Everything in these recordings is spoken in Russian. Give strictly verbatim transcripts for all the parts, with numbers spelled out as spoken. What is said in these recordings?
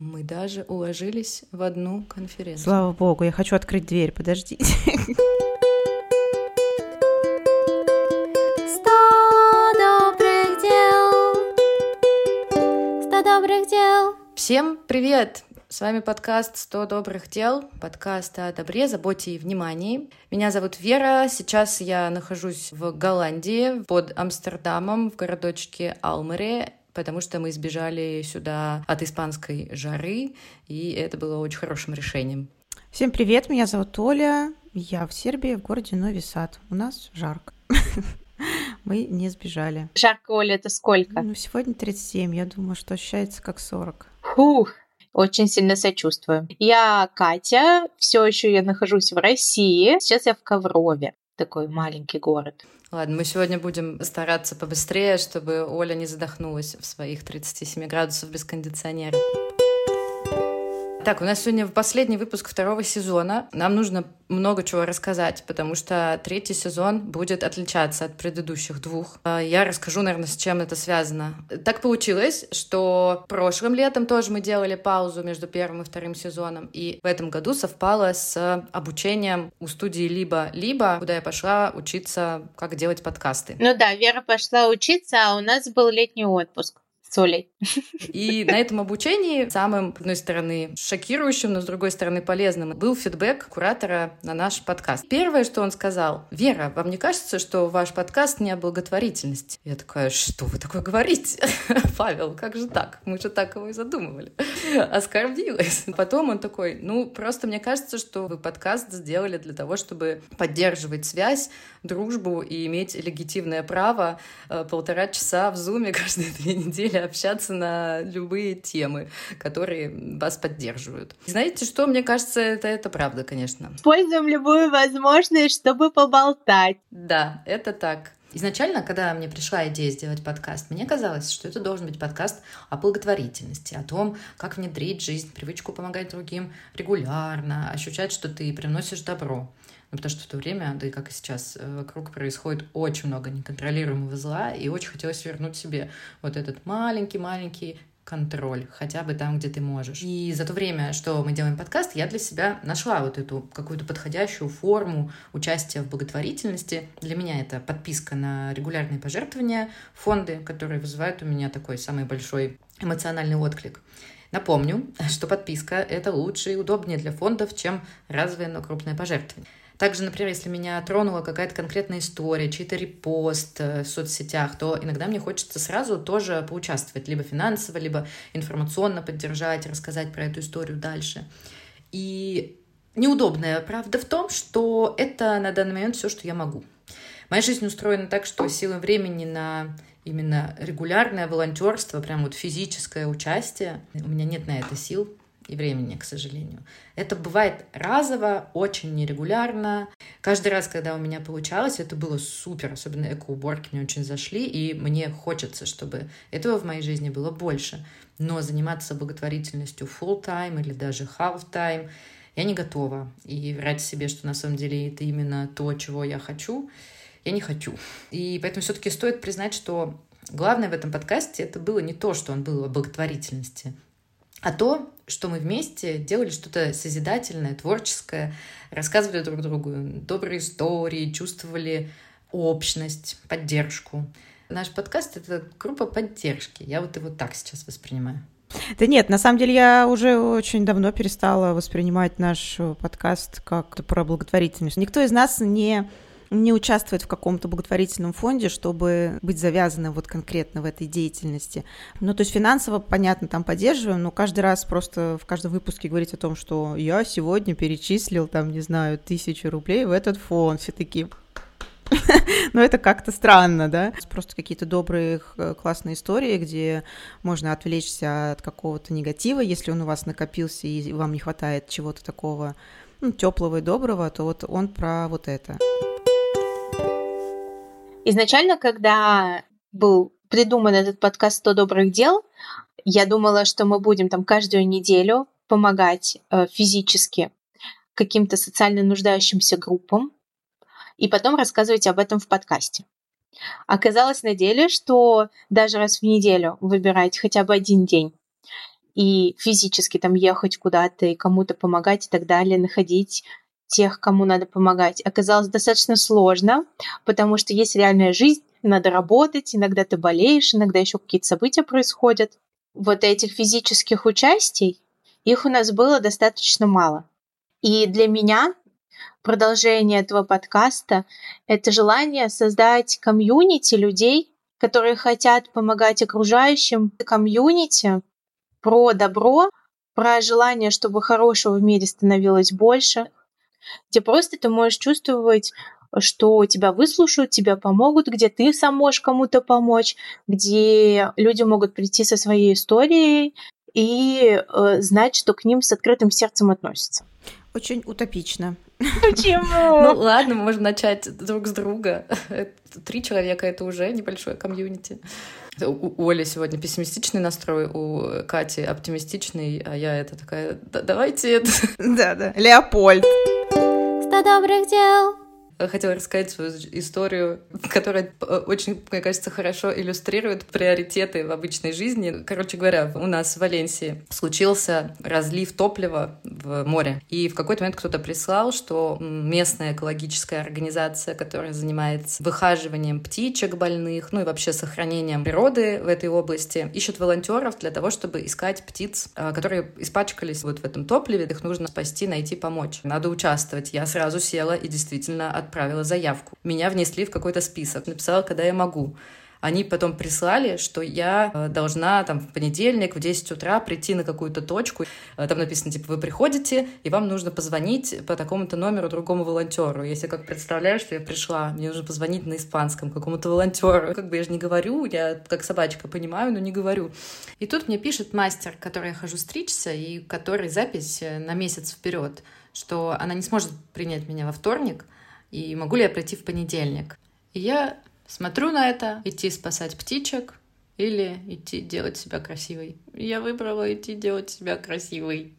Мы даже уложились в одну конференцию. Слава богу, я хочу открыть дверь, подождите. Сто добрых дел, сто добрых дел. Всем привет! С вами подкаст «сто добрых дел», подкаст о добре, заботе и внимании. Меня зовут Вера, сейчас я нахожусь в Голландии, под Амстердамом, в городочке Алмере, потому что мы сбежали сюда от испанской жары, и это было очень хорошим решением. Всем привет, меня зовут Оля, я в Сербии, в городе Нови Сад. У нас жарко. Мы не сбежали. Жарко, Оля, это сколько? Ну, сегодня тридцать семь, я думаю, что ощущается как сорок. Фух, очень сильно сочувствую. Я Катя, все еще я нахожусь в России. Сейчас я в Коврове, такой маленький город. Ладно, мы сегодня будем стараться побыстрее, чтобы Оля не задохнулась в своих тридцати семи градусов без кондиционера. Так, у нас сегодня последний выпуск второго сезона. Нам нужно много чего рассказать, потому что третий сезон будет отличаться от предыдущих двух. Я расскажу, наверное, с чем это связано. Так получилось, что прошлым летом тоже мы делали паузу между первым и вторым сезоном, и в этом году совпало с обучением у студии «Либо-либо», куда я пошла учиться, как делать подкасты. Ну да, Вера пошла учиться, а у нас был летний отпуск. С Олей. И на этом обучении самым, с одной стороны, шокирующим, но с другой стороны, полезным был фидбэк куратора на наш подкаст. Первое, что он сказал: «Вера, вам не кажется, что ваш подкаст не о благотворительности?» Я такая: что вы такое говорите? Павел, как же так? Мы же так его и задумывали. Оскорбилась. Потом он такой: ну, просто мне кажется, что вы подкаст сделали для того, чтобы поддерживать связь, дружбу и иметь легитимное право э, полтора часа в зуме каждые две недели общаться на любые темы, которые вас поддерживают. Знаете что? Мне кажется, это, это правда, конечно. Используем любую возможность, чтобы поболтать. Да, это так. Изначально, когда мне пришла идея сделать подкаст, мне казалось, что это должен быть подкаст о благотворительности, о том, как внедрить в жизнь привычку помогать другим регулярно, ощущать, что ты приносишь добро. Ну, потому что в то время, да и как и сейчас, вокруг происходит очень много неконтролируемого зла, и очень хотелось вернуть себе вот этот маленький-маленький контроль, хотя бы там, где ты можешь. И за то время, что мы делаем подкаст, я для себя нашла вот эту какую-то подходящую форму участия в благотворительности. Для меня это подписка на регулярные пожертвования, фонды, которые вызывают у меня такой самый большой эмоциональный отклик. Напомню, что подписка — это лучше и удобнее для фондов, чем разовое, но крупное пожертвование. Также, например, если меня тронула какая-то конкретная история, чей-то репост в соцсетях, то иногда мне хочется сразу тоже поучаствовать, либо финансово, либо информационно поддержать, рассказать про эту историю дальше. И неудобная правда в том, что это на данный момент все, что я могу. Моя жизнь устроена так, что силы времени на именно регулярное волонтерство, прям вот физическое участие, у меня нет на это сил и времени, к сожалению. Это бывает разово, очень нерегулярно. Каждый раз, когда у меня получалось, это было супер. Особенно эко-уборки мне очень зашли, и мне хочется, чтобы этого в моей жизни было больше. Но заниматься благотворительностью full-time или даже half-time я не готова. И врать себе, что на самом деле это именно то, чего я хочу, я не хочу. И поэтому все-таки стоит признать, что главное в этом подкасте это было не то, что он был о благотворительности, а то, что мы вместе делали что-то созидательное, творческое, рассказывали друг другу добрые истории, чувствовали общность, поддержку. Наш подкаст — это группа поддержки. Я вот его так сейчас воспринимаю. Да нет, на самом деле я уже очень давно перестала воспринимать наш подкаст как про благотворительность. Никто из нас не... не участвует в каком-то благотворительном фонде, чтобы быть завязанным вот конкретно в этой деятельности. Ну, то есть финансово, понятно, там поддерживаем, но каждый раз просто в каждом выпуске говорить о том, что я сегодня перечислил, там, не знаю, тысячу рублей в этот фонд. Все такие... Но это как-то странно, да? Просто какие-то добрые, классные истории, где можно отвлечься от какого-то негатива, если он у вас накопился и вам не хватает чего-то такого, ну, теплого и доброго, то вот он про вот это. Изначально, когда был придуман этот подкаст «сто добрых дел», я думала, что мы будем там каждую неделю помогать э, физически каким-то социально нуждающимся группам и потом рассказывать об этом в подкасте. Оказалось на деле, что даже раз в неделю выбирать хотя бы один день и физически там ехать куда-то и кому-то помогать и так далее, находить тех, кому надо помогать, оказалось достаточно сложно, потому что есть реальная жизнь, надо работать, иногда ты болеешь, иногда еще какие-то события происходят. Вот этих физических участий, их у нас было достаточно мало. И для меня продолжение этого подкаста — это желание создать комьюнити людей, которые хотят помогать окружающим, комьюнити про добро, про желание, чтобы хорошего в мире становилось больше, где просто ты можешь чувствовать, что тебя выслушают, тебя помогут, где ты сам можешь кому-то помочь, где люди могут прийти со своей историей и э, знать, что к ним с открытым сердцем относятся. Очень утопично. Почему? Ну ладно, мы можем начать друг с друга. Три человека — это уже небольшое комьюнити. У Оли сегодня пессимистичный настрой, у Кати оптимистичный, а я это такая, да, давайте это. Да-да, Леопольд. Сто добрых дел. Хотела рассказать свою историю, которая очень, мне кажется, хорошо иллюстрирует приоритеты в обычной жизни. Короче говоря, у нас в Валенсии случился разлив топлива в море. И в какой-то момент кто-то прислал, что местная экологическая организация, которая занимается выхаживанием птичек больных, ну и вообще сохранением природы в этой области, ищет волонтеров для того, чтобы искать птиц, которые испачкались вот в этом топливе. Их нужно спасти, найти, помочь. Надо участвовать. Я сразу села и действительно от отправила заявку. Меня внесли в какой-то список. Написала, когда я могу. Они потом прислали, что я должна там в понедельник в десять утра прийти на какую-то точку. Там написано, типа, вы приходите, и вам нужно позвонить по такому-то номеру другому волонтеру. Я себе как представляю, что я пришла, мне нужно позвонить на испанском какому-то волонтеру. Как бы я же не говорю, я как собачка понимаю, но не говорю. И тут мне пишет мастер, к которой я хожу стричься, и который запись на месяц вперед, что она не сможет принять меня во вторник, и могу ли я прийти в понедельник. И я смотрю на это, идти спасать птичек или идти делать себя красивой. И я выбрала идти делать себя красивой.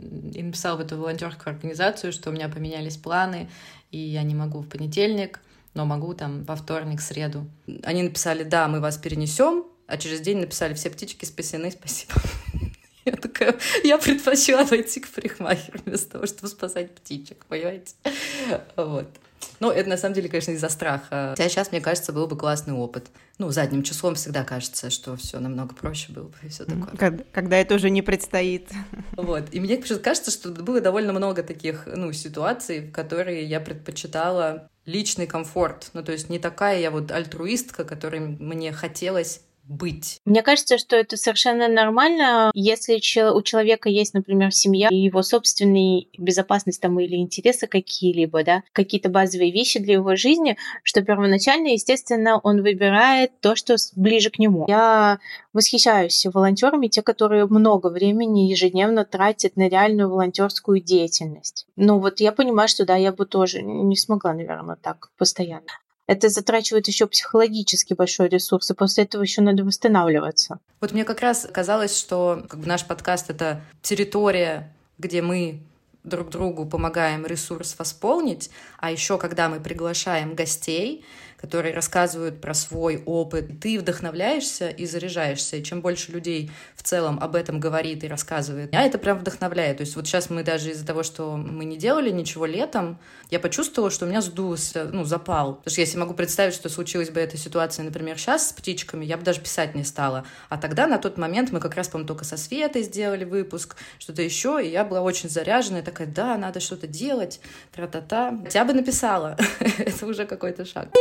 И написала в эту волонтерскую организацию, что у меня поменялись планы, и я не могу в понедельник, но могу там во вторник, среду. Они написали, да, мы вас перенесем, а через день написали, все птички спасены, спасибо. Я такая, я предпочла пойти к парикмахеру вместо того, чтобы спасать птичек, понимаете? Вот. Ну, это на самом деле, конечно, из-за страха. Хотя сейчас, мне кажется, был бы классный опыт. Ну, задним числом всегда кажется, что все намного проще было бы и все такое. Когда, когда это уже не предстоит. Вот. И мне кажется, что было довольно много таких, ну, ситуаций, в которые я предпочитала личный комфорт. Ну, то есть не такая я вот альтруистка, которой мне хотелось быть. Мне кажется, что это совершенно нормально, если у человека есть, например, семья, и его собственная безопасность там или интересы какие-либо, да, какие-то базовые вещи для его жизни, что первоначально, естественно, он выбирает то, что ближе к нему. Я восхищаюсь волонтерами, те, которые много времени ежедневно тратят на реальную волонтерскую деятельность. Ну вот я понимаю, что да, я бы тоже не смогла, наверное, так постоянно. Это затрачивает еще психологически большой ресурс, и после этого еще надо восстанавливаться. Вот мне как раз казалось, что как бы, наш подкаст — это территория, где мы друг другу помогаем ресурс восполнить, а еще когда мы приглашаем гостей, которые рассказывают про свой опыт, ты вдохновляешься и заряжаешься. И чем больше людей в целом об этом говорит и рассказывает, меня это прям вдохновляет. То есть вот сейчас мы даже из-за того, что мы не делали ничего летом, я почувствовала, что у меня сдулся, ну, запал. Потому что если могу представить, что случилась бы эта ситуация, например, сейчас с птичками, я бы даже писать не стала. А тогда на тот момент мы как раз, по-моему, только со Светой сделали выпуск, что-то еще, и я была очень заряженная, такая, да, надо что-то делать, тра-та-та. Я бы написала. Это уже какой-то шаг.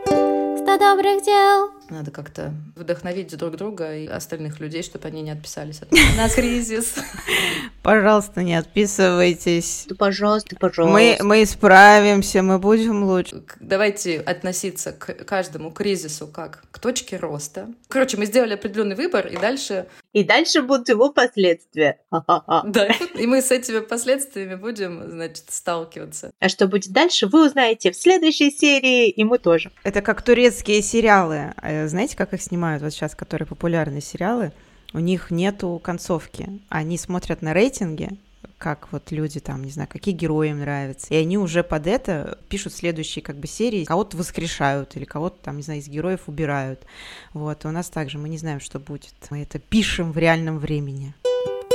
Сто добрых дел. Надо как-то вдохновить друг друга и остальных людей, чтобы они не отписались от нас на кризис. Пожалуйста, не отписывайтесь. Да, пожалуйста, пожалуйста. Мы, мы справимся, мы будем лучше. Давайте относиться к каждому кризису как к точке роста. Короче, мы сделали определенный выбор, и дальше... И дальше будут его последствия. Да, и мы с этими последствиями будем, значит, сталкиваться. А что будет дальше, вы узнаете в следующей серии, и мы тоже. Это как турецкие сериалы. Знаете, как их снимают вот сейчас, которые популярные сериалы? У них нету концовки. Они смотрят на рейтинги, как вот люди там, не знаю, какие герои им нравятся. И они уже под это пишут следующие как бы серии. Кого-то воскрешают или кого-то там, не знаю, из героев убирают. Вот. И у нас также мы не знаем, что будет. Мы это пишем в реальном времени.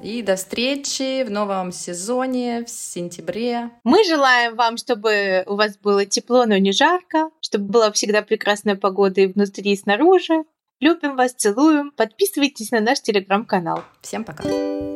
И до встречи в новом сезоне в сентябре. Мы желаем вам, чтобы у вас было тепло, но не жарко, чтобы была всегда прекрасная погода и внутри, и снаружи. Любим вас, целуем. Подписывайтесь на наш телеграм-канал. Всем пока.